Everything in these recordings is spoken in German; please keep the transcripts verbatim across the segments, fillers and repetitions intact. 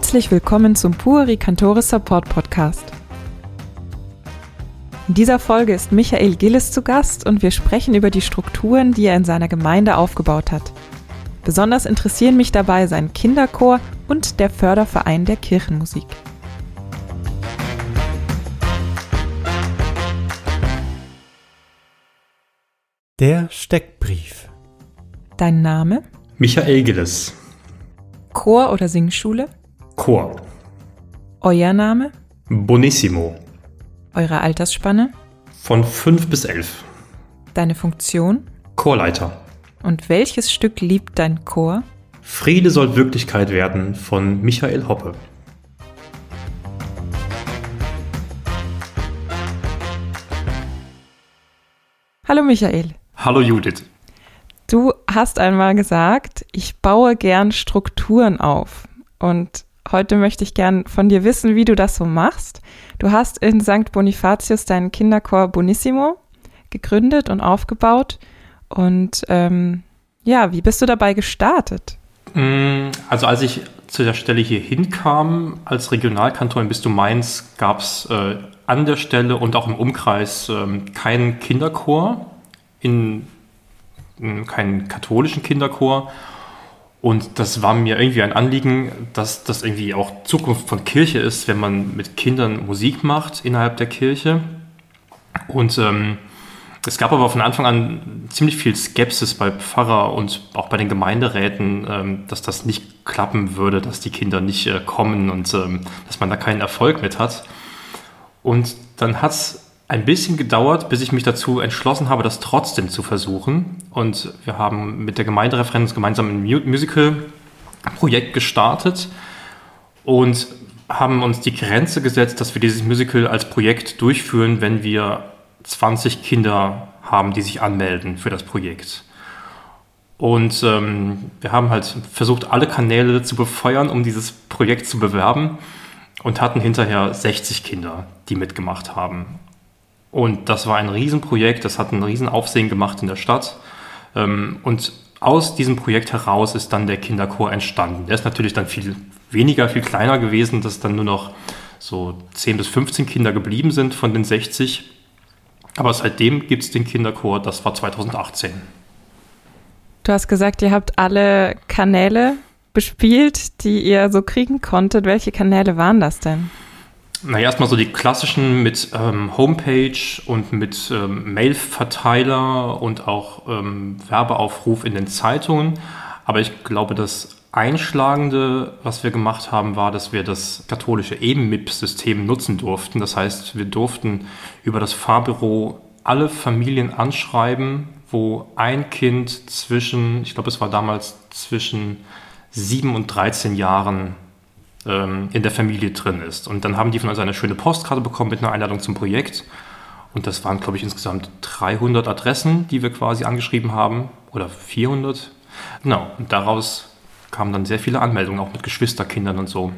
Herzlich willkommen zum Pueri Cantore Support Podcast. In dieser Folge ist Michael Gilles zu Gast und wir sprechen über die Strukturen, die er in seiner Gemeinde aufgebaut hat. Besonders interessieren mich dabei sein Kinderchor und der Förderverein der Kirchenmusik. Der Steckbrief. Dein Name? Michael Gilles. Chor oder Singschule? Chor. Euer Name? Bonissimo. Eure Altersspanne? Von fünf bis elf. Deine Funktion? Chorleiter. Und welches Stück liebt dein Chor? Friede soll Wirklichkeit werden von Michael Hoppe. Hallo Michael. Hallo Judith. Du hast einmal gesagt, ich baue gern Strukturen auf. Und heute möchte ich gern von dir wissen, wie du das so machst. Du hast in Sankt Bonifatius deinen Kinderchor Bonissimo gegründet und aufgebaut. Und ähm, ja, wie bist du dabei gestartet? Also als ich zu der Stelle hier hinkam, als Regionalkantor in Bistum Mainz, gab es äh, an der Stelle und auch im Umkreis äh, keinen Kinderchor, in, in keinen katholischen Kinderchor. Und das war mir irgendwie ein Anliegen, dass das irgendwie auch Zukunft von Kirche ist, wenn man mit Kindern Musik macht innerhalb der Kirche. Und ähm, es gab aber von Anfang an ziemlich viel Skepsis bei Pfarrer und auch bei den Gemeinderäten, ähm, dass das nicht klappen würde, dass die Kinder nicht äh, kommen und ähm, dass man da keinen Erfolg mit hat. Und dann hat es ein bisschen gedauert, bis ich mich dazu entschlossen habe, das trotzdem zu versuchen. Und wir haben mit der Gemeindereferentin gemeinsam ein Musical-Projekt gestartet und haben uns die Grenze gesetzt, dass wir dieses Musical als Projekt durchführen, wenn wir zwanzig Kinder haben, die sich anmelden für das Projekt. Und ähm, wir haben halt versucht, alle Kanäle zu befeuern, um dieses Projekt zu bewerben und hatten hinterher sechzig Kinder, die mitgemacht haben. Und das war ein Riesenprojekt, das hat einen Riesenaufsehen gemacht in der Stadt. Und aus diesem Projekt heraus ist dann der Kinderchor entstanden. Der ist natürlich dann viel weniger, viel kleiner gewesen, dass dann nur noch so zehn bis fünfzehn Kinder geblieben sind von den sechzig. Aber seitdem gibt es den Kinderchor, das war zweitausendachtzehn. Du hast gesagt, ihr habt alle Kanäle bespielt, die ihr so kriegen konntet. Welche Kanäle waren das denn? Naja, erstmal so die klassischen mit ähm, Homepage und mit ähm, Mailverteiler und auch ähm, Werbeaufruf in den Zeitungen. Aber ich glaube, das Einschlagende, was wir gemacht haben, war, dass wir das katholische E M I P-System nutzen durften. Das heißt, wir durften über das Fahrbüro alle Familien anschreiben, wo ein Kind zwischen, ich glaube, es war damals zwischen sieben und dreizehn Jahren in der Familie drin ist. Und dann haben die von uns eine schöne Postkarte bekommen mit einer Einladung zum Projekt. Und das waren, glaube ich, insgesamt dreihundert Adressen, die wir quasi angeschrieben haben. Oder vierhundert. Genau. Und daraus kamen dann sehr viele Anmeldungen, auch mit Geschwisterkindern und so.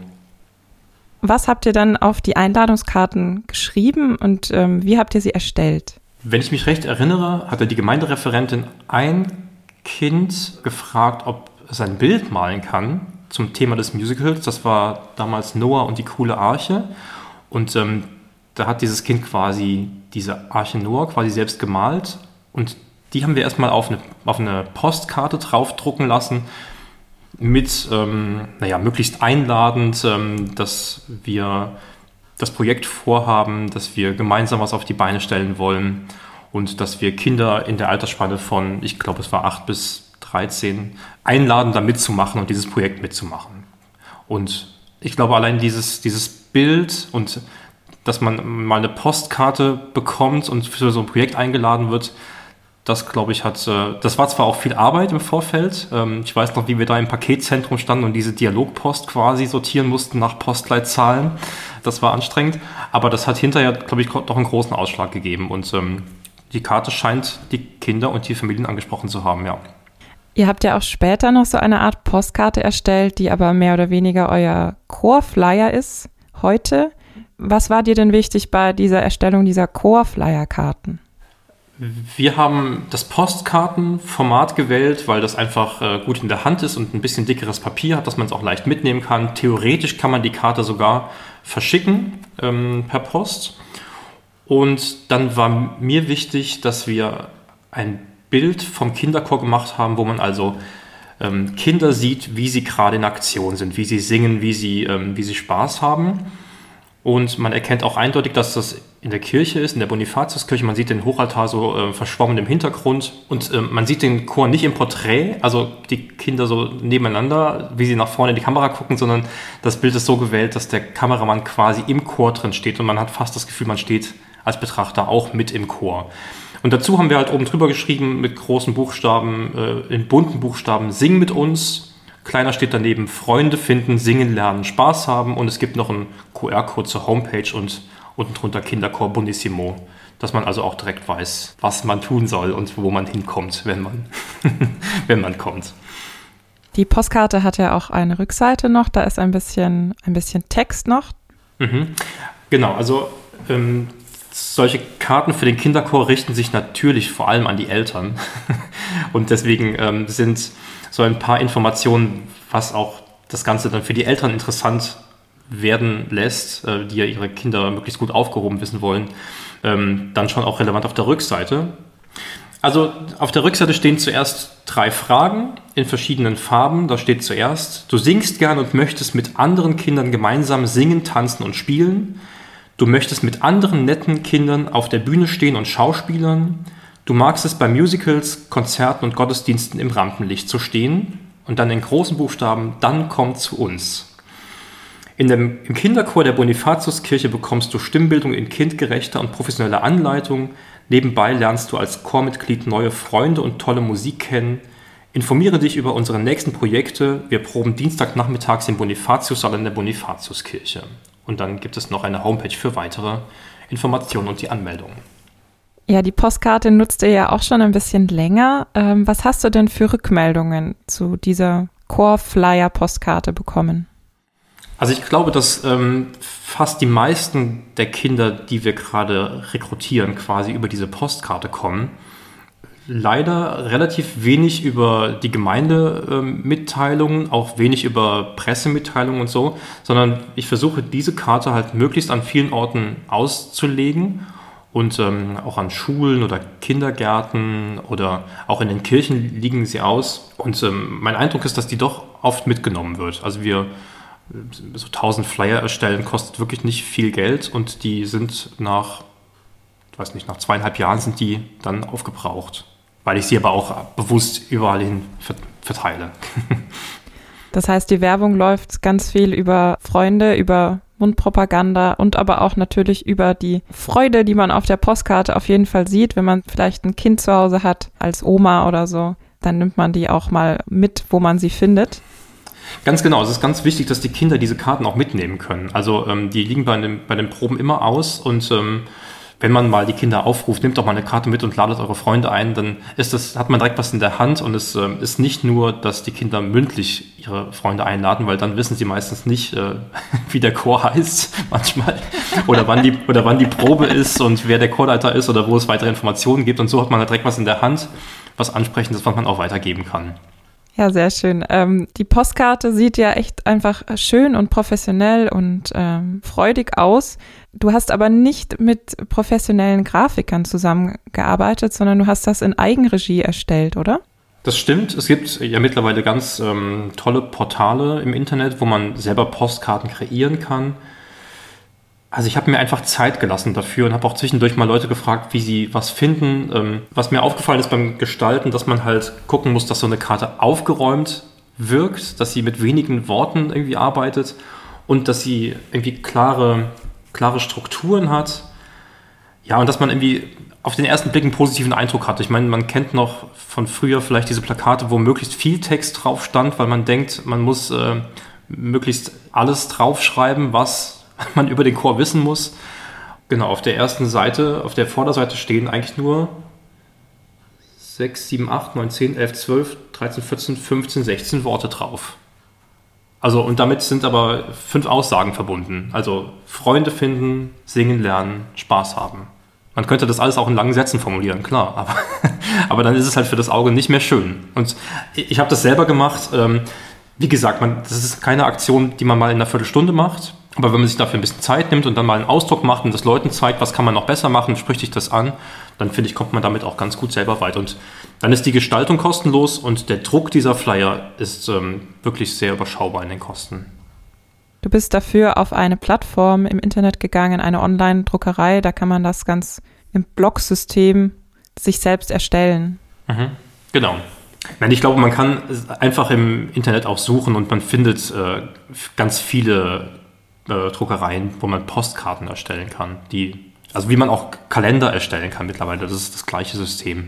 Was habt ihr dann auf die Einladungskarten geschrieben und ähm, wie habt ihr sie erstellt? Wenn ich mich recht erinnere, hatte die Gemeindereferentin ein Kind gefragt, ob es ein Bild malen kann zum Thema des Musicals. Das war damals Noah und die coole Arche. Und ähm, da hat dieses Kind quasi diese Arche Noah quasi selbst gemalt. Und die haben wir erstmal auf eine, auf eine Postkarte draufdrucken lassen mit, ähm, naja, möglichst einladend, ähm, dass wir das Projekt vorhaben, dass wir gemeinsam was auf die Beine stellen wollen und dass wir Kinder in der Altersspanne von, ich glaube, es war acht bis dreizehn, einladen, da mitzumachen und dieses Projekt mitzumachen. Und ich glaube, allein dieses, dieses Bild und dass man mal eine Postkarte bekommt und für so ein Projekt eingeladen wird, das, glaube ich, hat, das war zwar auch viel Arbeit im Vorfeld. Ich weiß noch, wie wir da im Paketzentrum standen und diese Dialogpost quasi sortieren mussten nach Postleitzahlen. Das war anstrengend, aber das hat hinterher, glaube ich, doch einen großen Ausschlag gegeben. Und die Karte scheint die Kinder und die Familien angesprochen zu haben, ja. Ihr habt ja auch später noch so eine Art Postkarte erstellt, die aber mehr oder weniger euer Chorflyer ist heute. Was war dir denn wichtig bei dieser Erstellung dieser Chorflyer-Karten? Wir haben das Postkartenformat gewählt, weil das einfach äh, gut in der Hand ist und ein bisschen dickeres Papier hat, dass man es auch leicht mitnehmen kann. Theoretisch kann man die Karte sogar verschicken ähm, per Post. Und dann war mir wichtig, dass wir ein Bild vom Kinderchor gemacht haben, wo man also ähm, Kinder sieht, wie sie gerade in Aktion sind, wie sie singen, wie sie, ähm, wie sie Spaß haben. Und man erkennt auch eindeutig, dass das in der Kirche ist, in der Bonifatiuskirche. Man sieht den Hochaltar so äh, verschwommen im Hintergrund. Und äh, man sieht den Chor nicht im Porträt, also die Kinder so nebeneinander, wie sie nach vorne in die Kamera gucken, sondern das Bild ist so gewählt, dass der Kameramann quasi im Chor drin steht. Und man hat fast das Gefühl, man steht als Betrachter auch mit im Chor. Und dazu haben wir halt oben drüber geschrieben mit großen Buchstaben, äh, in bunten Buchstaben, sing mit uns. Kleiner steht daneben, Freunde finden, singen, lernen, Spaß haben. Und es gibt noch einen Q R-Code zur Homepage und unten drunter Kinderchor Bonissimo, dass man also auch direkt weiß, was man tun soll und wo man hinkommt, wenn man, wenn man kommt. Die Postkarte hat ja auch eine Rückseite noch, da ist ein bisschen, ein bisschen Text noch. Mhm. Genau, also ähm, solche Karten für den Kinderchor richten sich natürlich vor allem an die Eltern. Und deswegen ähm, sind so ein paar Informationen, was auch das Ganze dann für die Eltern interessant werden lässt, äh, die ja ihre Kinder möglichst gut aufgehoben wissen wollen, ähm, dann schon auch relevant auf der Rückseite. Also auf der Rückseite stehen zuerst drei Fragen in verschiedenen Farben. Da steht zuerst, du singst gern und möchtest mit anderen Kindern gemeinsam singen, tanzen und spielen. Du möchtest mit anderen netten Kindern auf der Bühne stehen und schauspielern. Du magst es bei Musicals, Konzerten und Gottesdiensten im Rampenlicht zu stehen. Und dann in großen Buchstaben, dann komm zu uns. In dem, Im Kinderchor der Bonifatiuskirche bekommst du Stimmbildung in kindgerechter und professioneller Anleitung. Nebenbei lernst du als Chormitglied neue Freunde und tolle Musik kennen. Informiere dich über unsere nächsten Projekte. Wir proben Dienstagnachmittags im Bonifatiussaal in der Bonifatiuskirche. Und dann gibt es noch eine Homepage für weitere Informationen und die Anmeldung. Ja, die Postkarte nutzt ihr ja auch schon ein bisschen länger. Ähm, was hast du denn für Rückmeldungen zu dieser Chor-Flyer-Postkarte bekommen? Also ich glaube, dass ähm, fast die meisten der Kinder, die wir gerade rekrutieren, quasi über diese Postkarte kommen. Leider relativ wenig über die Gemeindemitteilungen, ähm, auch wenig über Pressemitteilungen und so, sondern ich versuche diese Karte halt möglichst an vielen Orten auszulegen und ähm, auch an Schulen oder Kindergärten oder auch in den Kirchen liegen sie aus. Und ähm, mein Eindruck ist, dass die doch oft mitgenommen wird. Also wir so tausend Flyer erstellen, kostet wirklich nicht viel Geld und die sind nach, ich weiß nicht, nach zweieinhalb Jahren sind die dann aufgebraucht, weil ich sie aber auch bewusst überall hin verteile. Das heißt, die Werbung läuft ganz viel über Freunde, über Mundpropaganda und aber auch natürlich über die Freude, die man auf der Postkarte auf jeden Fall sieht, wenn man vielleicht ein Kind zu Hause hat, als Oma oder so, dann nimmt man die auch mal mit, wo man sie findet. Ganz genau, es ist ganz wichtig, dass die Kinder diese Karten auch mitnehmen können. Also ähm, die liegen bei, dem, bei den Proben immer aus und ähm, wenn man mal die Kinder aufruft, nehmt doch mal eine Karte mit und ladet eure Freunde ein, dann ist das, hat man direkt was in der Hand und es ähm, ist nicht nur, dass die Kinder mündlich ihre Freunde einladen, weil dann wissen sie meistens nicht, äh, wie der Chor heißt manchmal oder wann, die, oder wann die Probe ist und wer der Chorleiter ist oder wo es weitere Informationen gibt und so hat man halt direkt was in der Hand, was Ansprechendes, was man auch weitergeben kann. Ja, sehr schön. Ähm, die Postkarte sieht ja echt einfach schön und professionell und ähm, freudig aus. Du hast aber nicht mit professionellen Grafikern zusammengearbeitet, sondern du hast das in Eigenregie erstellt, oder? Das stimmt. Es gibt ja mittlerweile ganz ähm, tolle Portale im Internet, wo man selber Postkarten kreieren kann. Also ich habe mir einfach Zeit gelassen dafür und habe auch zwischendurch mal Leute gefragt, wie sie was finden. Ähm, was mir aufgefallen ist beim Gestalten, dass man halt gucken muss, dass so eine Karte aufgeräumt wirkt, dass sie mit wenigen Worten irgendwie arbeitet und dass sie irgendwie klare, klare Strukturen hat. Ja, und dass man irgendwie auf den ersten Blick einen positiven Eindruck hat. Ich meine, man kennt noch von früher vielleicht diese Plakate, wo möglichst viel Text drauf stand, weil man denkt, man muss äh, möglichst alles draufschreiben, was man über den Chor wissen muss. Genau, auf der ersten Seite, auf der Vorderseite stehen eigentlich nur sechs, sieben, acht, neun, zehn, elf, zwölf, dreizehn, vierzehn, fünfzehn, sechzehn Worte drauf. Also, und damit sind aber fünf Aussagen verbunden. Also, Freunde finden, singen lernen, Spaß haben. Man könnte das alles auch in langen Sätzen formulieren, klar, aber, aber dann ist es halt für das Auge nicht mehr schön. Und ich habe das selber gemacht. Ähm, wie gesagt, man, das ist keine Aktion, die man mal in einer Viertelstunde macht, aber wenn man sich dafür ein bisschen Zeit nimmt und dann mal einen Ausdruck macht und das Leuten zeigt, was kann man noch besser machen, spricht sich das an, dann finde ich, kommt man damit auch ganz gut selber weit. Und dann ist die Gestaltung kostenlos und der Druck dieser Flyer ist ähm, wirklich sehr überschaubar in den Kosten. Du bist dafür auf eine Plattform im Internet gegangen, eine Online-Druckerei, da kann man das ganz im Blocksystem sich selbst erstellen. Mhm, genau. Nein, ich glaube, man kann einfach im Internet auch suchen und man findet äh, ganz viele äh, Druckereien, wo man Postkarten erstellen kann, die, also wie man auch Kalender erstellen kann mittlerweile, das ist das gleiche System.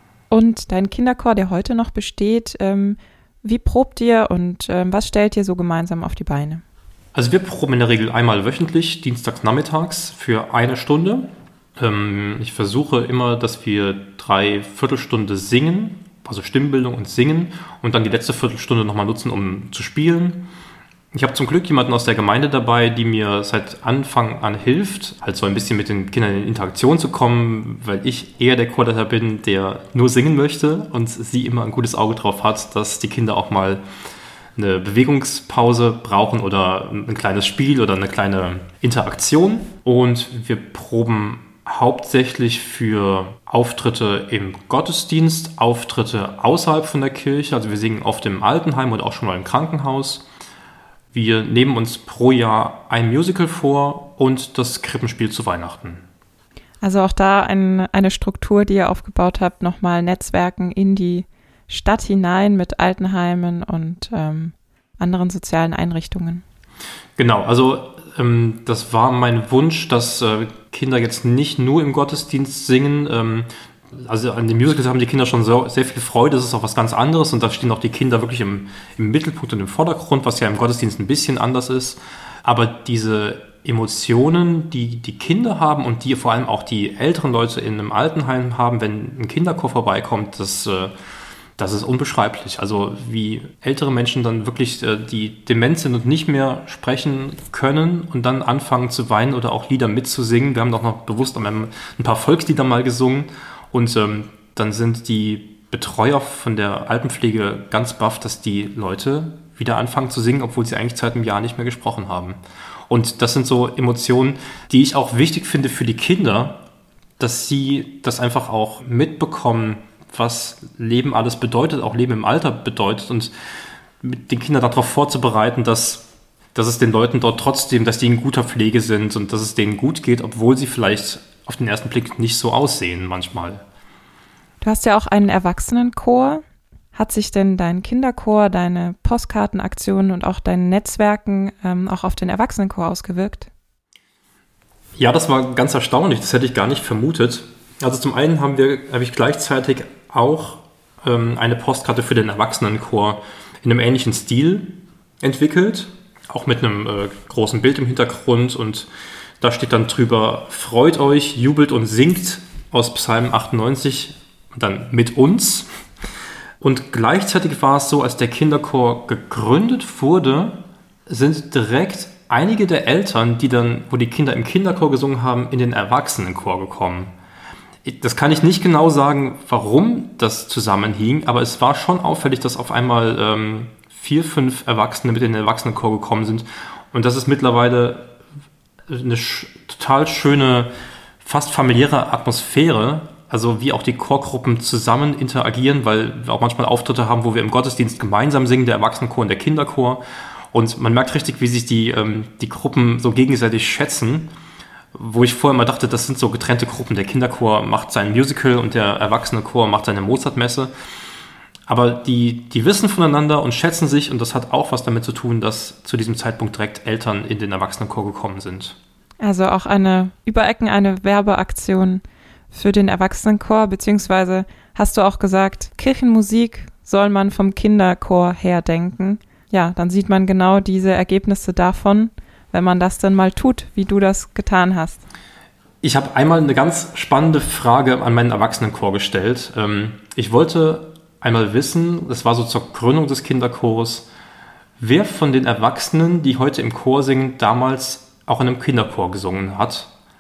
Und dein Kinderchor, der heute noch besteht, ähm, wie probt ihr und ähm, was stellt ihr so gemeinsam auf die Beine? Also wir proben in der Regel einmal wöchentlich, dienstags nachmittags für eine Stunde. Ähm, ich versuche immer, dass wir drei Viertelstunde singen, also Stimmbildung und Singen und dann die letzte Viertelstunde nochmal nutzen, um zu spielen. Ich habe zum Glück jemanden aus der Gemeinde dabei, die mir seit Anfang an hilft, halt so ein bisschen mit den Kindern in Interaktion zu kommen, weil ich eher der Chorleiter bin, der nur singen möchte und sie immer ein gutes Auge drauf hat, dass die Kinder auch mal eine Bewegungspause brauchen oder ein kleines Spiel oder eine kleine Interaktion. Und wir proben hauptsächlich für Auftritte im Gottesdienst, Auftritte außerhalb von der Kirche. Also wir singen oft im Altenheim und auch schon mal im Krankenhaus. Wir nehmen uns pro Jahr ein Musical vor und das Krippenspiel zu Weihnachten. Also auch da ein, eine Struktur, die ihr aufgebaut habt, nochmal Netzwerken in die Stadt hinein mit Altenheimen und ähm, anderen sozialen Einrichtungen. Genau, also ähm, das war mein Wunsch, dass äh, Kinder jetzt nicht nur im Gottesdienst singen. Ähm, also an den Musicals haben die Kinder schon so, sehr viel Freude, das ist auch was ganz anderes und da stehen auch die Kinder wirklich im, im Mittelpunkt und im Vordergrund, was ja im Gottesdienst ein bisschen anders ist. Aber diese Emotionen, die die Kinder haben und die vor allem auch die älteren Leute in einem Altenheim haben, wenn ein Kinderchor vorbeikommt, das äh, Das ist unbeschreiblich. Also wie ältere Menschen dann wirklich, äh, die dement sind und nicht mehr sprechen können und dann anfangen zu weinen oder auch Lieder mitzusingen. Wir haben doch noch bewusst ein paar Volkslieder mal gesungen und ähm, dann sind die Betreuer von der Altenpflege ganz baff, dass die Leute wieder anfangen zu singen, obwohl sie eigentlich seit einem Jahr nicht mehr gesprochen haben. Und das sind so Emotionen, die ich auch wichtig finde für die Kinder, dass sie das einfach auch mitbekommen, was Leben alles bedeutet, auch Leben im Alter bedeutet und mit den Kindern darauf vorzubereiten, dass, dass es den Leuten dort trotzdem, dass die in guter Pflege sind und dass es denen gut geht, obwohl sie vielleicht auf den ersten Blick nicht so aussehen manchmal. Du hast ja auch einen Erwachsenenchor. Hat sich denn dein Kinderchor, deine Postkartenaktionen und auch dein Netzwerken ähm, auch auf den Erwachsenenchor ausgewirkt? Ja, das war ganz erstaunlich, das hätte ich gar nicht vermutet. Also zum einen haben wir, habe ich gleichzeitig auch ähm, eine Postkarte für den Erwachsenenchor in einem ähnlichen Stil entwickelt, auch mit einem äh, großen Bild im Hintergrund und da steht dann drüber, freut euch, jubelt und singt aus Psalm achtundneunzig und dann mit uns. Und gleichzeitig war es so, als der Kinderchor gegründet wurde, sind direkt einige der Eltern, die dann, wo die Kinder im Kinderchor gesungen haben, in den Erwachsenenchor gekommen. Das kann ich nicht genau sagen, warum das zusammenhing, aber es war schon auffällig, dass auf einmal ähm, vier, fünf Erwachsene mit in den Erwachsenenchor gekommen sind. Und das ist mittlerweile eine sch- total schöne, fast familiäre Atmosphäre, also wie auch die Chorgruppen zusammen interagieren, weil wir auch manchmal Auftritte haben, wo wir im Gottesdienst gemeinsam singen, der Erwachsenenchor und der Kinderchor. Und man merkt richtig, wie sich die, ähm, die Gruppen so gegenseitig schätzen. Wo ich vorher immer dachte, das sind so getrennte Gruppen. Der Kinderchor macht sein Musical und der Erwachsenenchor macht seine Mozartmesse. Aber die, die wissen voneinander und schätzen sich und das hat auch was damit zu tun, dass zu diesem Zeitpunkt direkt Eltern in den Erwachsenenchor gekommen sind. Also auch eine, über Ecken eine Werbeaktion für den Erwachsenenchor, beziehungsweise hast du auch gesagt, Kirchenmusik soll man vom Kinderchor her denken. Ja, dann sieht man genau diese Ergebnisse davon, wenn man das dann mal tut, wie du das getan hast. Ich habe einmal eine ganz spannende Frage an meinen Erwachsenenchor gestellt. Ich wollte einmal wissen, das war so zur Gründung des Kinderchors, wer von den Erwachsenen, die heute im Chor singen, damals auch in einem Kinderchor gesungen hat.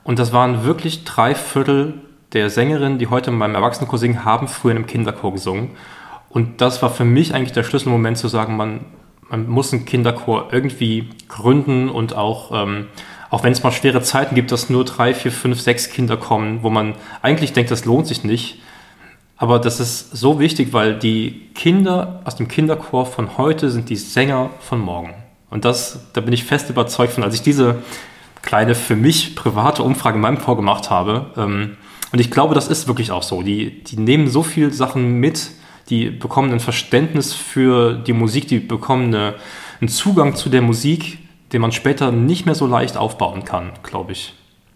Und das waren wirklich drei Viertel der Sängerinnen, die heute in meinem Erwachsenenchor singen, haben früher in einem Kinderchor gesungen. Und das war für mich eigentlich der Schlüsselmoment zu sagen, man, man muss einen Kinderchor irgendwie gründen und auch, ähm, auch wenn es mal schwere Zeiten gibt, dass nur drei, vier, fünf, sechs Kinder kommen, wo man eigentlich denkt, das lohnt sich nicht. Aber das ist so wichtig, weil die Kinder aus dem Kinderchor von heute sind die Sänger von morgen. Und das, da bin ich fest überzeugt von, als ich diese kleine für mich private Umfrage in meinem Chor gemacht habe. Ähm, und ich glaube, das ist wirklich auch so. Die, die nehmen so viele Sachen mit, die bekommen ein Verständnis für die Musik, die bekommen eine, einen Zugang zu der Musik, den man später nicht mehr so leicht aufbauen kann, glaube ich.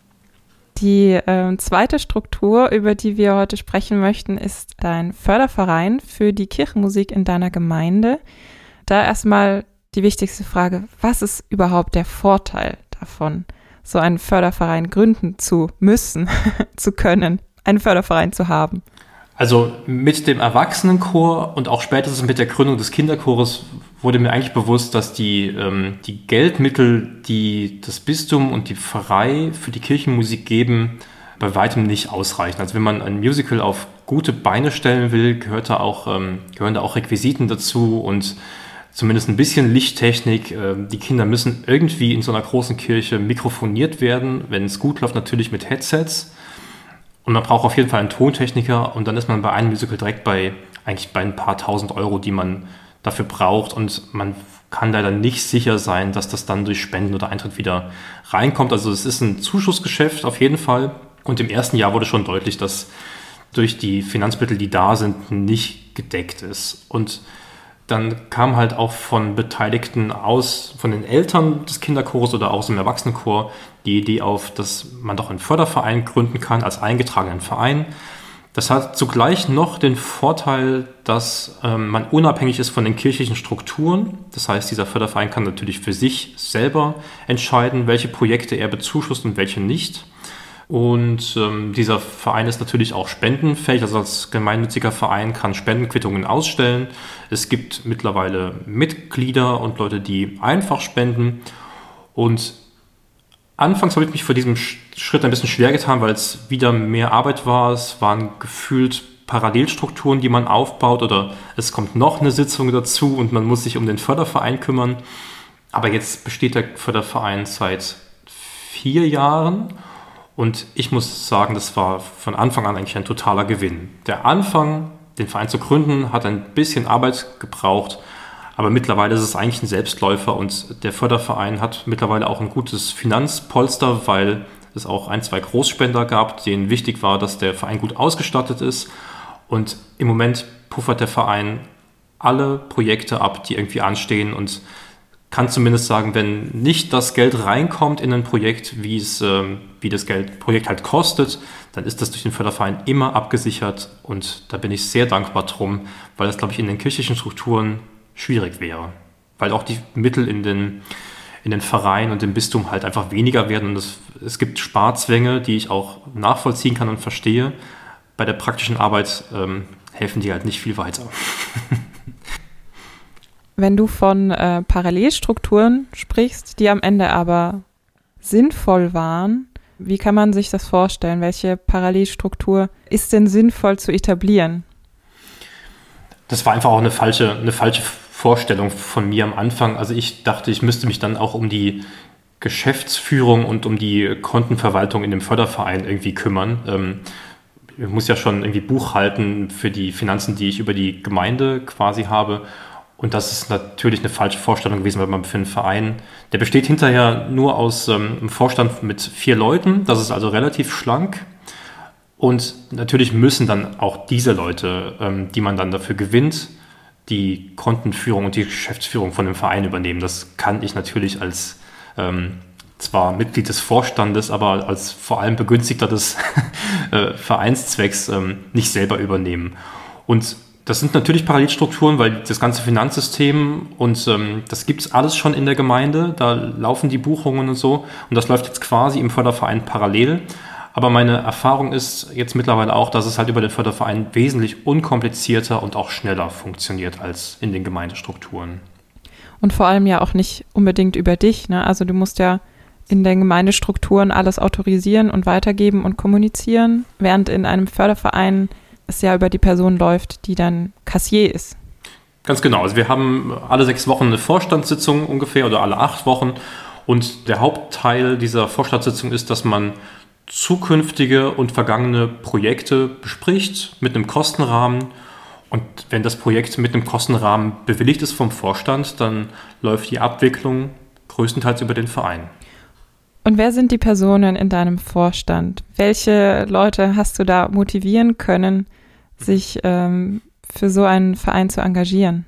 Die äh, zweite Struktur, über die wir heute sprechen möchten, ist dein Förderverein für die Kirchenmusik in deiner Gemeinde. Da erstmal die wichtigste Frage, was ist überhaupt der Vorteil davon, so einen Förderverein gründen zu müssen, zu können, einen Förderverein zu haben? Also mit dem Erwachsenenchor und auch spätestens mit der Gründung des Kinderchores wurde mir eigentlich bewusst, dass die, ähm, die Geldmittel, die das Bistum und die Pfarrei für die Kirchenmusik geben, bei weitem nicht ausreichen. Also wenn man ein Musical auf gute Beine stellen will, gehört da auch, ähm, gehören da auch Requisiten dazu und zumindest ein bisschen Lichttechnik. Äh, die Kinder müssen irgendwie in so einer großen Kirche mikrofoniert werden, wenn es gut läuft, natürlich mit Headsets. Und man braucht auf jeden Fall einen Tontechniker und dann ist man bei einem Musical direkt bei eigentlich bei ein paar tausend Euro, die man dafür braucht. Und man kann leider nicht sicher sein, dass das dann durch Spenden oder Eintritt wieder reinkommt. Also es ist ein Zuschussgeschäft auf jeden Fall. Und im ersten Jahr wurde schon deutlich, dass durch die Finanzmittel, die da sind, nicht gedeckt ist. Und dann kam halt auch von Beteiligten aus, von den Eltern des Kinderchores oder aus dem Erwachsenenchor, die Idee auf, dass man doch einen Förderverein gründen kann als eingetragenen Verein. Das hat zugleich noch den Vorteil, dass ähm, man unabhängig ist von den kirchlichen Strukturen. Das heißt, dieser Förderverein kann natürlich für sich selber entscheiden, welche Projekte er bezuschusst und welche nicht. Und ähm, dieser Verein ist natürlich auch spendenfähig, also als gemeinnütziger Verein kann Spendenquittungen ausstellen. Es gibt mittlerweile Mitglieder und Leute, die einfach spenden. Und anfangs habe ich mich vor diesem Schritt ein bisschen schwer getan, weil es wieder mehr Arbeit war. Es waren gefühlt Parallelstrukturen, die man aufbaut oder es kommt noch eine Sitzung dazu und man muss sich um den Förderverein kümmern. Aber jetzt besteht der Förderverein seit vier Jahren. Und ich muss sagen, das war von Anfang an eigentlich ein totaler Gewinn. Der Anfang, den Verein zu gründen, hat ein bisschen Arbeit gebraucht, aber mittlerweile ist es eigentlich ein Selbstläufer und der Förderverein hat mittlerweile auch ein gutes Finanzpolster, weil es auch ein, zwei Großspender gab, denen wichtig war, dass der Verein gut ausgestattet ist. Und im Moment puffert der Verein alle Projekte ab, die irgendwie anstehen und kann zumindest sagen, wenn nicht das Geld reinkommt in ein Projekt, wie es, ähm, wie das Geld, Projekt halt kostet, dann ist das durch den Förderverein immer abgesichert und da bin ich sehr dankbar drum, weil das, glaube ich, in den kirchlichen Strukturen schwierig wäre. Weil auch die Mittel in den, in den Vereinen und im Bistum halt einfach weniger werden und es, es gibt Sparzwänge, die ich auch nachvollziehen kann und verstehe. Bei der praktischen Arbeit ähm, helfen die halt nicht viel weiter. Wenn du von äh, Parallelstrukturen sprichst, die am Ende aber sinnvoll waren, wie kann man sich das vorstellen? Welche Parallelstruktur ist denn sinnvoll zu etablieren? Das war einfach auch eine falsche, eine falsche Vorstellung von mir am Anfang. Also ich dachte, ich müsste mich dann auch um die Geschäftsführung und um die Kontenverwaltung in dem Förderverein irgendwie kümmern. Ähm, ich muss ja schon irgendwie Buch halten für die Finanzen, die ich über die Gemeinde quasi habe. Und das ist natürlich eine falsche Vorstellung gewesen, weil man für einen Verein, der besteht hinterher nur aus ähm, einem Vorstand mit vier Leuten. Das ist also relativ schlank. Und natürlich müssen dann auch diese Leute, ähm, die man dann dafür gewinnt, die Kontenführung und die Geschäftsführung von dem Verein übernehmen. Das kann ich natürlich als ähm, zwar Mitglied des Vorstandes, aber als vor allem Begünstigter des äh, Vereinszwecks ähm, nicht selber übernehmen. Und das sind natürlich Parallelstrukturen, weil das ganze Finanzsystem und ähm, das gibt es alles schon in der Gemeinde, da laufen die Buchungen und so und das läuft jetzt quasi im Förderverein parallel. Aber meine Erfahrung ist jetzt mittlerweile auch, dass es halt über den Förderverein wesentlich unkomplizierter und auch schneller funktioniert als in den Gemeindestrukturen. Und vor allem ja auch nicht unbedingt über dich, ne? Also du musst ja in den Gemeindestrukturen alles autorisieren und weitergeben und kommunizieren, während in einem Förderverein es ja über die Person läuft, die dann Kassier ist. Ganz genau. Also wir haben alle sechs Wochen eine Vorstandssitzung ungefähr oder alle acht Wochen. Und der Hauptteil dieser Vorstandssitzung ist, dass man zukünftige und vergangene Projekte bespricht mit einem Kostenrahmen. Und wenn das Projekt mit einem Kostenrahmen bewilligt ist vom Vorstand, dann läuft die Abwicklung größtenteils über den Verein. Und wer sind die Personen in deinem Vorstand? Welche Leute hast du da motivieren können, sich ähm, für so einen Verein zu engagieren?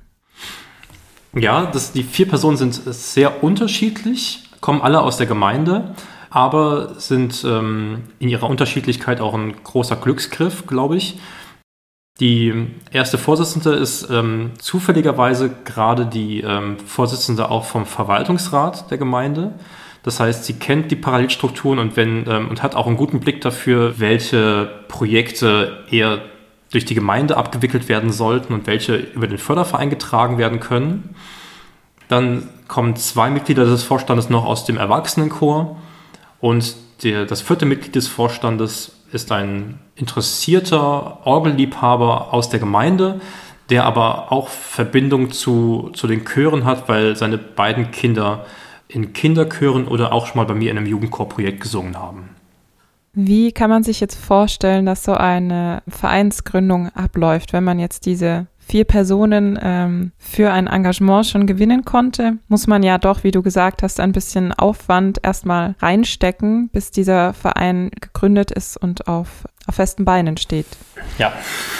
Ja, das, die vier Personen sind sehr unterschiedlich, kommen alle aus der Gemeinde, aber sind ähm, in ihrer Unterschiedlichkeit auch ein großer Glücksgriff, glaube ich. Die erste Vorsitzende ist ähm, zufälligerweise gerade die ähm, Vorsitzende auch vom Verwaltungsrat der Gemeinde. Das heißt, sie kennt die Parallelstrukturen und, wenn, ähm, und hat auch einen guten Blick dafür, welche Projekte eher durch die Gemeinde abgewickelt werden sollten und welche über den Förderverein getragen werden können. Dann kommen zwei Mitglieder des Vorstandes noch aus dem Erwachsenenchor und der, das vierte Mitglied des Vorstandes ist ein interessierter Orgelliebhaber aus der Gemeinde, der aber auch Verbindung zu, zu den Chören hat, weil seine beiden Kinder in Kinderchören oder auch schon mal bei mir in einem Jugendchorprojekt gesungen haben. Wie kann man sich jetzt vorstellen, dass so eine Vereinsgründung abläuft, wenn man jetzt diese vier Personen ähm, für ein Engagement schon gewinnen konnte? Muss man ja doch, wie du gesagt hast, ein bisschen Aufwand erstmal reinstecken, bis dieser Verein gegründet ist und auf, auf festen Beinen steht. Ja.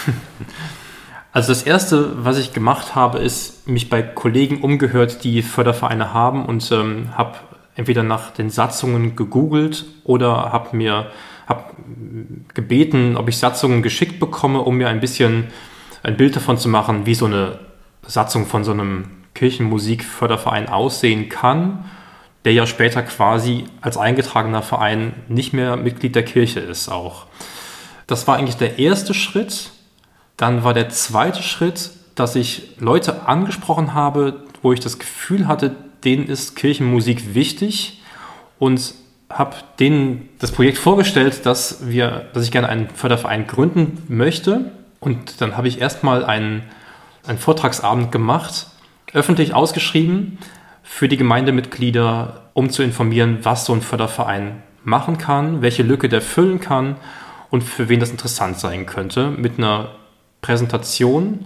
Also das Erste, was ich gemacht habe, ist mich bei Kollegen umgehört, die Fördervereine haben und ähm, habe entweder nach den Satzungen gegoogelt oder habe mir hab gebeten, ob ich Satzungen geschickt bekomme, um mir ein bisschen ein Bild davon zu machen, wie so eine Satzung von so einem Kirchenmusikförderverein aussehen kann, der ja später quasi als eingetragener Verein nicht mehr Mitglied der Kirche ist auch. Das war eigentlich der erste Schritt. Dann war der zweite Schritt, dass ich Leute angesprochen habe, wo ich das Gefühl hatte, denen ist Kirchenmusik wichtig und habe denen das Projekt vorgestellt, dass, wir, dass ich gerne einen Förderverein gründen möchte. Und dann habe ich erstmal einen, einen Vortragsabend gemacht, öffentlich ausgeschrieben für die Gemeindemitglieder, um zu informieren, was so ein Förderverein machen kann, welche Lücke der füllen kann und für wen das interessant sein könnte, mit einer Präsentation.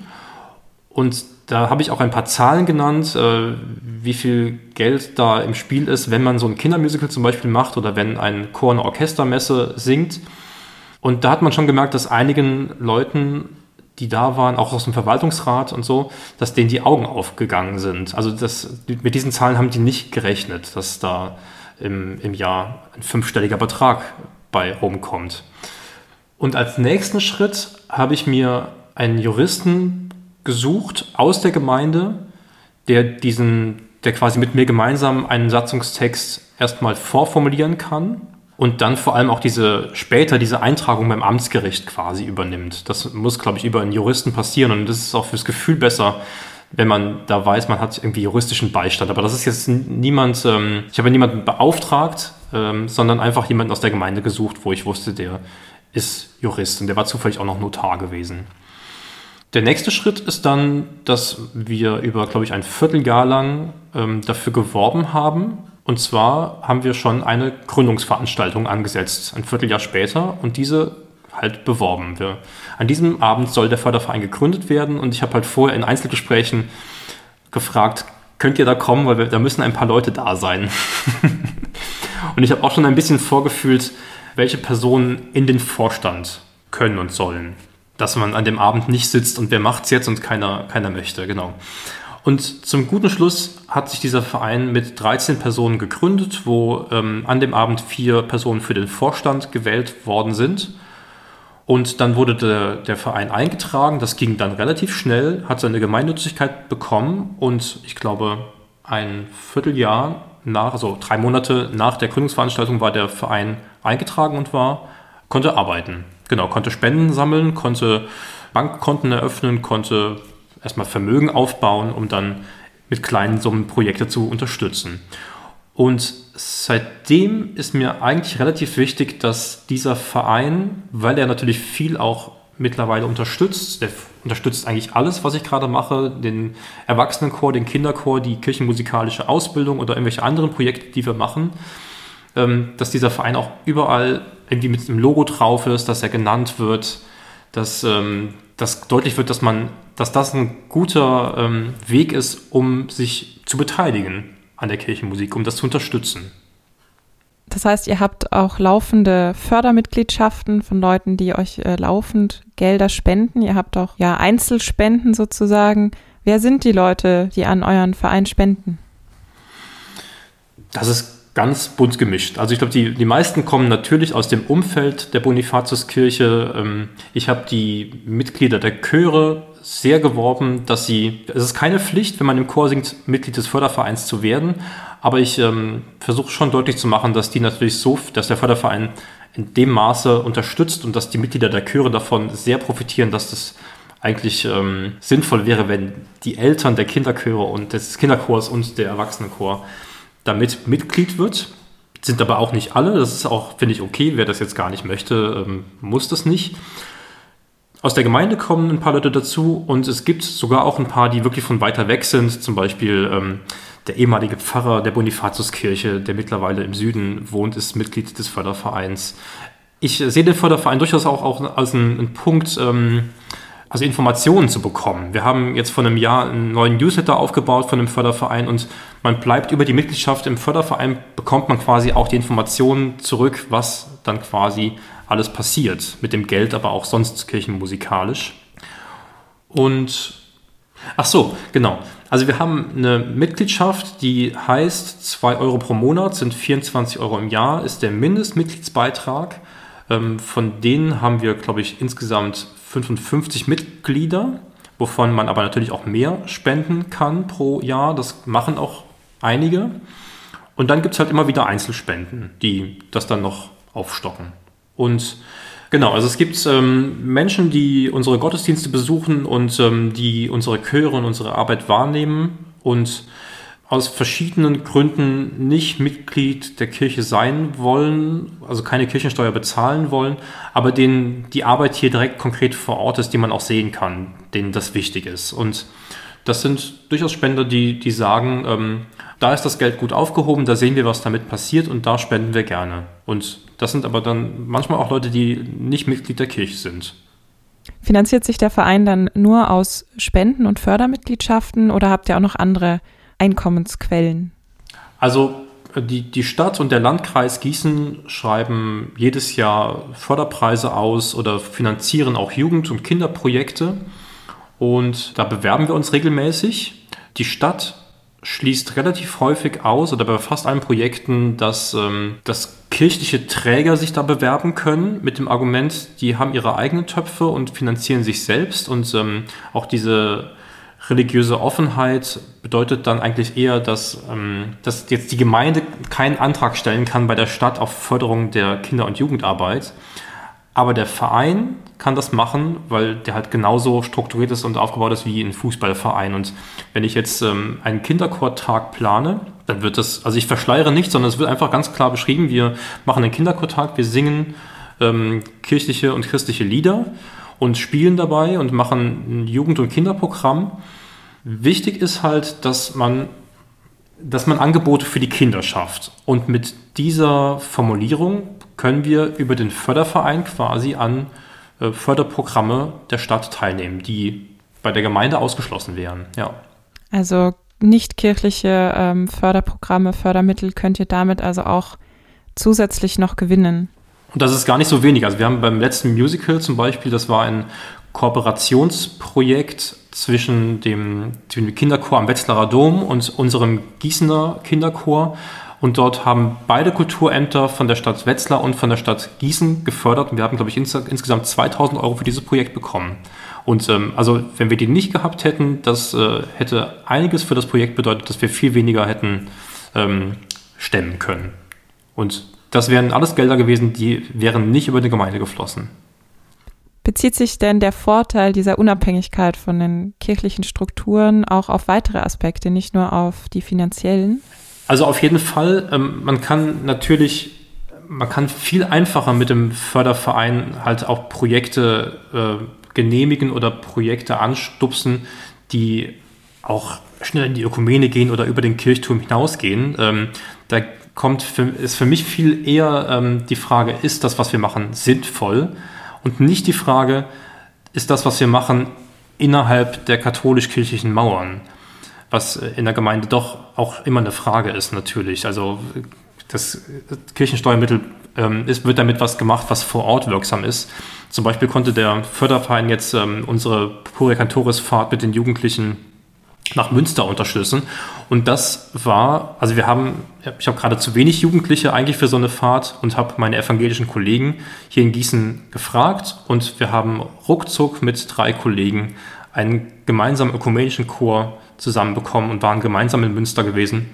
Und da habe ich auch ein paar Zahlen genannt, äh, wie viel Geld da im Spiel ist, wenn man so ein Kindermusical zum Beispiel macht oder wenn ein Chor eine Orchestermesse singt. Und da hat man schon gemerkt, dass einigen Leuten, die da waren, auch aus dem Verwaltungsrat und so, dass denen die Augen aufgegangen sind. Also das, mit diesen Zahlen haben die nicht gerechnet, dass da im, im Jahr ein fünfstelliger Betrag bei rumkommt. Und als nächsten Schritt habe ich mir einen Juristen gesucht aus der Gemeinde, der diesen, der quasi mit mir gemeinsam einen Satzungstext erstmal vorformulieren kann und dann vor allem auch diese später diese Eintragung beim Amtsgericht quasi übernimmt. Das muss, glaube ich, über einen Juristen passieren und das ist auch fürs Gefühl besser, wenn man da weiß, man hat irgendwie juristischen Beistand. Aber das ist jetzt niemand, ähm, ich habe niemanden beauftragt, ähm, sondern einfach jemanden aus der Gemeinde gesucht, wo ich wusste, der ist Jurist und der war zufällig auch noch Notar gewesen. Der nächste Schritt ist dann, dass wir über, glaube ich, ein Vierteljahr lang ähm, dafür geworben haben. Und zwar haben wir schon eine Gründungsveranstaltung angesetzt, ein Vierteljahr später, und diese halt beworben. Wir, an diesem Abend soll der Förderverein gegründet werden und ich habe halt vorher in Einzelgesprächen gefragt, könnt ihr da kommen, weil wir, da müssen ein paar Leute da sein. Und ich habe auch schon ein bisschen vorgefühlt, welche Personen in den Vorstand können und sollen. Dass man an dem Abend nicht sitzt und wer macht's jetzt und keiner, keiner möchte, genau. Und zum guten Schluss hat sich dieser Verein mit dreizehn Personen gegründet, wo ähm, an dem Abend vier Personen für den Vorstand gewählt worden sind. Und dann wurde der, der Verein eingetragen, das ging dann relativ schnell, hat seine Gemeinnützigkeit bekommen und ich glaube ein Vierteljahr nach, also drei Monate nach der Gründungsveranstaltung war der Verein eingetragen und war, konnte arbeiten. Genau, konnte Spenden sammeln, konnte Bankkonten eröffnen, konnte erstmal Vermögen aufbauen, um dann mit kleinen Summen Projekte zu unterstützen. Und seitdem ist mir eigentlich relativ wichtig, dass dieser Verein, weil er natürlich viel auch mittlerweile unterstützt, der unterstützt eigentlich alles, was ich gerade mache, den Erwachsenenchor, den Kinderchor, die kirchenmusikalische Ausbildung oder irgendwelche anderen Projekte, die wir machen, dass dieser Verein auch überall irgendwie mit einem Logo drauf ist, dass er genannt wird, dass, dass deutlich wird, dass man, dass das ein guter Weg ist, um sich zu beteiligen an der Kirchenmusik, um das zu unterstützen. Das heißt, ihr habt auch laufende Fördermitgliedschaften von Leuten, die euch äh, laufend Gelder spenden. Ihr habt auch ja Einzelspenden sozusagen. Wer sind die Leute, die an euren Verein spenden? Das ist ganz bunt gemischt. Also ich glaube, die, die meisten kommen natürlich aus dem Umfeld der Bonifatiuskirche. Ähm, ich habe die Mitglieder der Chöre sehr geworben, dass sie, es ist keine Pflicht, wenn man im Chor singt, Mitglied des Fördervereins zu werden, aber ich ähm, versuche schon deutlich zu machen, dass die natürlich so, dass der Förderverein in dem Maße unterstützt und dass die Mitglieder der Chöre davon sehr profitieren, dass das eigentlich ähm, sinnvoll wäre, wenn die Eltern der Kinderchöre und des Kinderchors und der Erwachsenenchor damit Mitglied wird. Sind aber auch nicht alle, das ist auch, finde ich, okay, wer das jetzt gar nicht möchte, ähm, muss das nicht. Aus der Gemeinde kommen ein paar Leute dazu und es gibt sogar auch ein paar, die wirklich von weiter weg sind. Zum Beispiel ähm, der ehemalige Pfarrer der Bonifatiuskirche, der mittlerweile im Süden wohnt, ist Mitglied des Fördervereins. Ich sehe den Förderverein durchaus auch, auch als einen, einen Punkt, ähm, also Informationen zu bekommen. Wir haben jetzt vor einem Jahr einen neuen Newsletter aufgebaut von dem Förderverein und man bleibt über die Mitgliedschaft im Förderverein, bekommt man quasi auch die Informationen zurück, was dann quasi alles passiert, mit dem Geld, aber auch sonst kirchenmusikalisch. Und, ach so, genau. Also wir haben eine Mitgliedschaft, die heißt zwei Euro pro Monat, sind vierundzwanzig Euro im Jahr, ist der Mindestmitgliedsbeitrag. Ähm, von denen haben wir, glaube ich, insgesamt fünfundfünfzig Mitglieder, wovon man aber natürlich auch mehr spenden kann pro Jahr. Das machen auch einige. Und dann gibt es halt immer wieder Einzelspenden, die das dann noch aufstocken. Und genau, also es gibt ähm, Menschen, die unsere Gottesdienste besuchen und ähm, die unsere Chöre und unsere Arbeit wahrnehmen und aus verschiedenen Gründen nicht Mitglied der Kirche sein wollen, also keine Kirchensteuer bezahlen wollen, aber denen die Arbeit hier direkt konkret vor Ort ist, die man auch sehen kann, denen das wichtig ist. Und das sind durchaus Spender, die, die sagen, ähm, da ist das Geld gut aufgehoben, da sehen wir, was damit passiert und da spenden wir gerne. Und das sind aber dann manchmal auch Leute, die nicht Mitglied der Kirche sind. Finanziert sich der Verein dann nur aus Spenden und Fördermitgliedschaften oder habt ihr auch noch andere Einkommensquellen? Also die, die Stadt und der Landkreis Gießen schreiben jedes Jahr Förderpreise aus oder finanzieren auch Jugend- und Kinderprojekte. Und da bewerben wir uns regelmäßig. Die Stadt schließt relativ häufig aus oder bei fast allen Projekten, dass, ähm, dass kirchliche Träger sich da bewerben können mit dem Argument, die haben ihre eigenen Töpfe und finanzieren sich selbst. Und ähm, auch diese religiöse Offenheit bedeutet dann eigentlich eher, dass, ähm, dass jetzt die Gemeinde keinen Antrag stellen kann bei der Stadt auf Förderung der Kinder- und Jugendarbeit. Aber der Verein kann das machen, weil der halt genauso strukturiert ist und aufgebaut ist wie ein Fußballverein. Und wenn ich jetzt ähm, einen Kinderchortag plane, dann wird das, also ich verschleiere nichts, sondern es wird einfach ganz klar beschrieben, wir machen einen Kinderchortag, wir singen ähm, kirchliche und christliche Lieder und spielen dabei und machen ein Jugend- und Kinderprogramm. Wichtig ist halt, dass man, dass man Angebote für die Kinder schafft. Und mit dieser Formulierung können wir über den Förderverein quasi an äh, Förderprogramme der Stadt teilnehmen, die bei der Gemeinde ausgeschlossen wären. Ja. Also nicht kirchliche ähm, Förderprogramme, Fördermittel könnt ihr damit also auch zusätzlich noch gewinnen. Und das ist gar nicht so wenig. Also wir haben beim letzten Musical zum Beispiel, das war ein Kooperationsprojekt zwischen dem, dem Kinderchor am Wetzlarer Dom und unserem Gießener Kinderchor. Und dort haben beide Kulturämter von der Stadt Wetzlar und von der Stadt Gießen gefördert. Und wir haben, glaube ich, ins, insgesamt zweitausend Euro für dieses Projekt bekommen. Und ähm, also wenn wir die nicht gehabt hätten, das äh, hätte einiges für das Projekt bedeutet, dass wir viel weniger hätten ähm, stemmen können. Und das wären alles Gelder gewesen, die wären nicht über die Gemeinde geflossen. Bezieht sich denn der Vorteil dieser Unabhängigkeit von den kirchlichen Strukturen auch auf weitere Aspekte, nicht nur auf die finanziellen? Also auf jeden Fall, ähm, man kann natürlich, man kann viel einfacher mit dem Förderverein halt auch Projekte äh, genehmigen oder Projekte anstupsen, die auch schnell in die Ökumene gehen oder über den Kirchturm hinausgehen. Ähm, da kommt für, ist für mich viel eher ähm, die Frage, ist das, was wir machen, sinnvoll? Und nicht die Frage, ist das, was wir machen, innerhalb der katholisch-kirchlichen Mauern? Was in der Gemeinde doch auch immer eine Frage ist natürlich. Also das Kirchensteuermittel ähm, ist, wird damit was gemacht, was vor Ort wirksam ist. Zum Beispiel konnte der Förderverein jetzt ähm, unsere Puria Cantoris Fahrt mit den Jugendlichen nach Münster unterstützen. Und das war, also wir haben, ich habe gerade zu wenig Jugendliche eigentlich für so eine Fahrt und habe meine evangelischen Kollegen hier in Gießen gefragt und wir haben ruckzuck mit drei Kollegen einen gemeinsamen ökumenischen Chor zusammenbekommen und waren gemeinsam in Münster gewesen.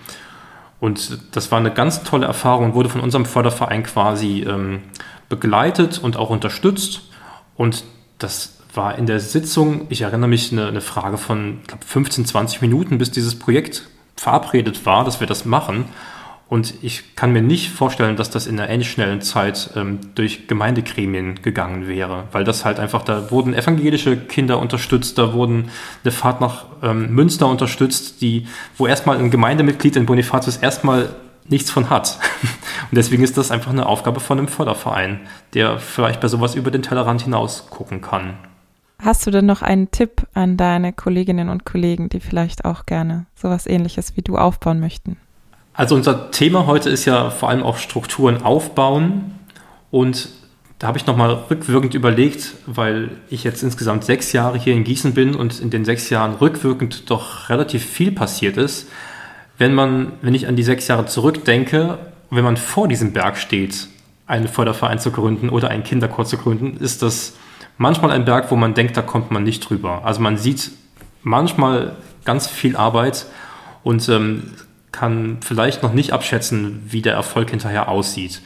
Und das war eine ganz tolle Erfahrung und wurde von unserem Förderverein quasi ähm, begleitet und auch unterstützt. Und das war in der Sitzung, ich erinnere mich, eine, eine Frage von ich glaube, fünfzehn, zwanzig Minuten, bis dieses Projekt verabredet war, dass wir das machen. Und ich kann mir nicht vorstellen, dass das in einer ähnlich schnellen Zeit ähm, durch Gemeindegremien gegangen wäre, weil das halt einfach, da wurden evangelische Kinder unterstützt, da wurden eine Fahrt nach ähm, Münster unterstützt, die, wo erstmal ein Gemeindemitglied in Bonifatius erstmal nichts von hat. Und deswegen ist das einfach eine Aufgabe von einem Förderverein, der vielleicht bei sowas über den Tellerrand hinaus gucken kann. Hast du denn noch einen Tipp an deine Kolleginnen und Kollegen, die vielleicht auch gerne sowas Ähnliches wie du aufbauen möchten? Also unser Thema heute ist ja vor allem auch Strukturen aufbauen und da habe ich nochmal rückwirkend überlegt, weil ich jetzt insgesamt sechs Jahre hier in Gießen bin und in den sechs Jahren rückwirkend doch relativ viel passiert ist. Wenn man, wenn ich an die sechs Jahre zurückdenke, wenn man vor diesem Berg steht, einen Förderverein zu gründen oder einen Kinderchor zu gründen, ist das manchmal ein Berg, wo man denkt, da kommt man nicht drüber. Also man sieht manchmal ganz viel Arbeit und ähm, kann vielleicht noch nicht abschätzen, wie der Erfolg hinterher aussieht.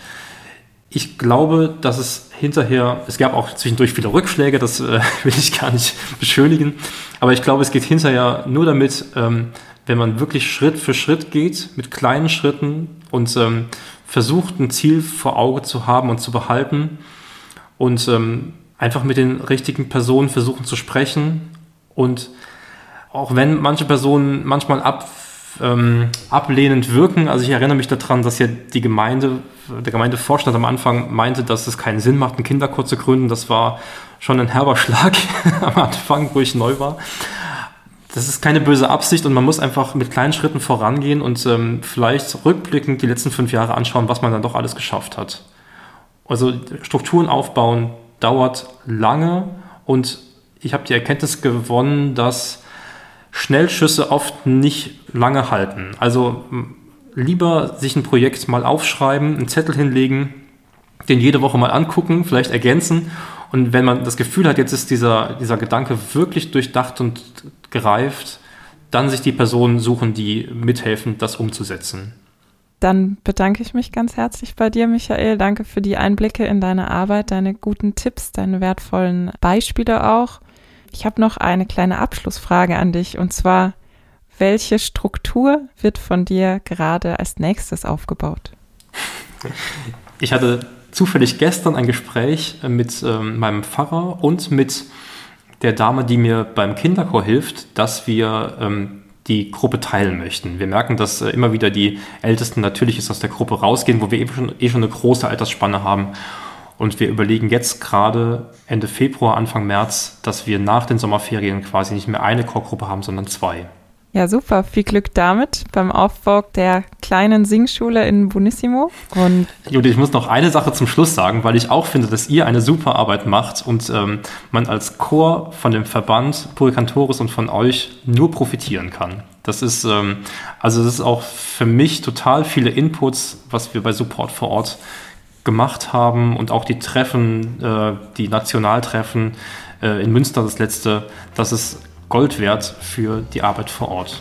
Ich glaube, dass es hinterher, es gab auch zwischendurch viele Rückschläge, das äh, will ich gar nicht beschönigen, aber ich glaube, es geht hinterher nur damit, ähm, wenn man wirklich Schritt für Schritt geht, mit kleinen Schritten und ähm, versucht, ein Ziel vor Auge zu haben und zu behalten und ähm, einfach mit den richtigen Personen versuchen zu sprechen und auch wenn manche Personen manchmal ab Ähm, ablehnend wirken. Also ich erinnere mich daran, dass ja die Gemeinde, der Gemeindevorstand am Anfang meinte, dass es keinen Sinn macht, einen Kinderchor zu gründen. Das war schon ein herber Schlag am Anfang, wo ich neu war. Das ist keine böse Absicht und man muss einfach mit kleinen Schritten vorangehen und ähm, vielleicht rückblickend die letzten fünf Jahre anschauen, was man dann doch alles geschafft hat. Also Strukturen aufbauen dauert lange und ich habe die Erkenntnis gewonnen, dass Schnellschüsse oft nicht lange halten. Also lieber sich ein Projekt mal aufschreiben, einen Zettel hinlegen, den jede Woche mal angucken, vielleicht ergänzen. Und wenn man das Gefühl hat, jetzt ist dieser, dieser Gedanke wirklich durchdacht und gereift, dann sich die Personen suchen, die mithelfen, das umzusetzen. Dann bedanke ich mich ganz herzlich bei dir, Michael. Danke für die Einblicke in deine Arbeit, deine guten Tipps, deine wertvollen Beispiele auch. Ich habe noch eine kleine Abschlussfrage an dich und zwar, welche Struktur wird von dir gerade als nächstes aufgebaut? Ich hatte zufällig gestern ein Gespräch mit ähm, meinem Pfarrer und mit der Dame, die mir beim Kinderchor hilft, dass wir ähm, die Gruppe teilen möchten. Wir merken, dass äh, immer wieder die Ältesten natürlich ist aus der Gruppe rausgehen, wo wir eh schon, eh schon eine große Altersspanne haben. Und wir überlegen jetzt gerade Ende Februar, Anfang März, dass wir nach den Sommerferien quasi nicht mehr eine Chorgruppe haben, sondern zwei. Ja, super. Viel Glück damit beim Aufbau der kleinen Singschule in Bonissimo. Und Judith, ich muss noch eine Sache zum Schluss sagen, weil ich auch finde, dass ihr eine super Arbeit macht und ähm, man als Chor von dem Verband Puria Cantoris und von euch nur profitieren kann. Das ist, ähm, also das ist auch für mich total viele Inputs, was wir bei Support vor Ort gemacht haben und auch die Treffen, äh, die Nationaltreffen äh, in Münster, das letzte, das ist Gold wert für die Arbeit vor Ort.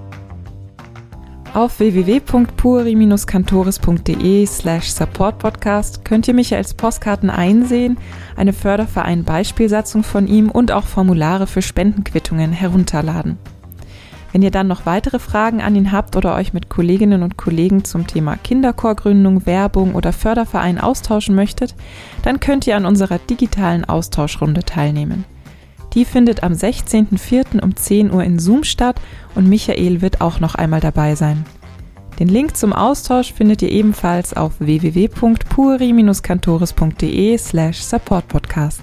auf w w w punkt puri cantoris punkt d e slash support podcast könnt ihr Michaels Postkarten einsehen, eine Förderverein-Beispielsatzung von ihm und auch Formulare für Spendenquittungen herunterladen. Wenn ihr dann noch weitere Fragen an ihn habt oder euch mit Kolleginnen und Kollegen zum Thema Kinderchorgründung, Werbung oder Förderverein austauschen möchtet, dann könnt ihr an unserer digitalen Austauschrunde teilnehmen. Die findet am sechzehnten vierten um zehn Uhr in Zoom statt und Michael wird auch noch einmal dabei sein. Den Link zum Austausch findet ihr ebenfalls auf w w w punkt pueri Bindestrich cantores punkt d e slash support podcast.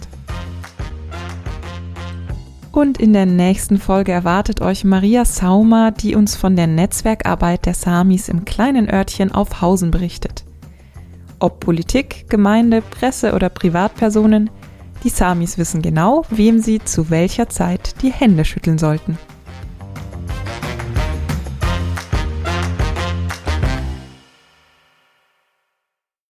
Und in der nächsten Folge erwartet euch Maria Saumer, die uns von der Netzwerkarbeit der Samis im kleinen Örtchen Aufhausen berichtet. Ob Politik, Gemeinde, Presse oder Privatpersonen, die Samis wissen genau, wem sie zu welcher Zeit die Hände schütteln sollten.